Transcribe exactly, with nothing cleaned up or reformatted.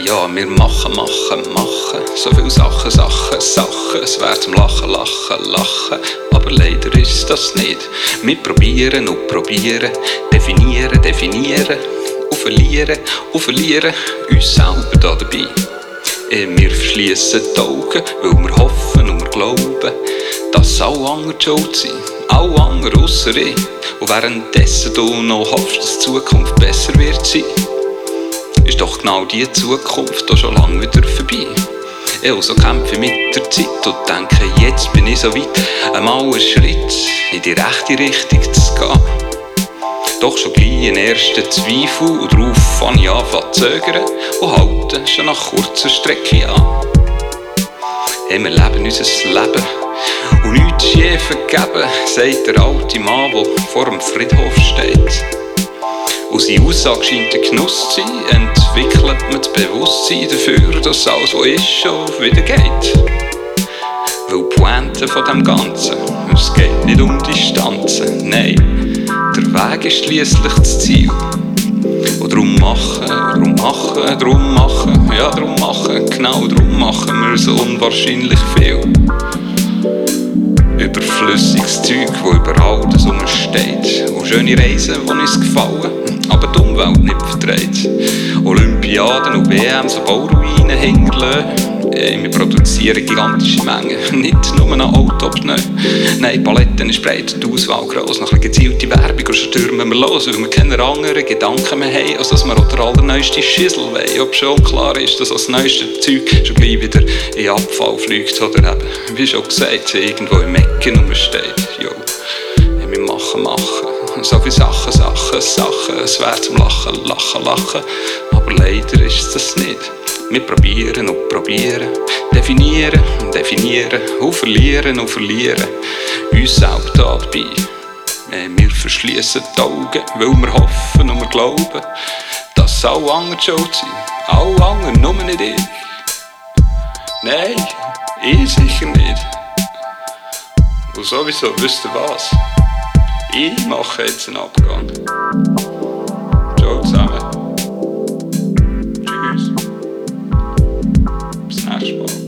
ja, wir machen, machen, machen. So viele Sachen, Sachen, Sachen. Es wäre zum Lachen, Lachen, Lachen. Aber leider ist das nicht. Wir probieren und probieren. Definieren, definieren. Und verlieren, und verlieren. Uns selber da dabei. Wir verschliessen die Augen, weil wir hoffen und wir glauben, dass alle anderen schuld sind. Alle anderen ausser ich. Und währenddessen du noch hoffst, dass die Zukunft besser wird sein, ist doch genau diese Zukunft auch schon lange wieder vorbei. Ich also kämpfe mit der Zeit und denke, jetzt bin ich so weit, einmal einen Schritt in die rechte Richtung zu gehen. Doch schon gleich einen ersten Zweifel und darauf fange ich an zu zögern und halte schon nach kurzer Strecke an. Hey, wir leben unser Leben und nichts ist je vergeben, sagt der alte Mann, der vor dem Friedhof steht. Und seine Aussage scheint ein Genuss zu sein, entwickelt man das Bewusstsein dafür, dass alles, was ist, schon wieder geht. Weil die Pointe von dem Ganzen, es geht nicht um Distanzen, nein, der Weg ist schliesslich das Ziel. Und darum machen, darum machen, darum machen, ja darum machen, genau darum machen wir so unwahrscheinlich viel. Überflüssiges Zeug, das überall das rumsteht. Und schöne Reisen, die uns gefallen, aber die Umwelt nicht verträgt. Olympiaden und W Ms, die Bauruinen hinterlassen. Wir produzieren gigantische Mengen, nicht nur ein Auto, nein. Nein, Paletten ist breit und die Auswahl gross. Nach einer gezielten Werbung und schon stürmen wir los, weil wir keine anderen Gedanken mehr haben, als dass wir auch den allerneuesten Schissel wollen. Ob schon klar ist, dass das neueste Zeug schon gleich wieder in Abfall fliegt oder eben, wie schon gesagt, irgendwo im Ecken rumsteht. Jo, wir machen, machen. So viele Sachen, Sachen, Sachen. Es wäre zum Lachen, Lachen, Lachen. Aber leider ist das nicht. Wir probieren und probieren, definieren und definieren, und verlieren und verlieren. Uns selbst dabei. Wir verschliessen die Augen, weil wir hoffen und wir glauben, dass alle anderen schuld sind. Alle anderen, nur nicht ich. Nein, ich sicher nicht. Und sowieso, wisst ihr was? Ich mache jetzt einen Abgang. Ciao zusammen. Tschüss. Bis nächstes Mal.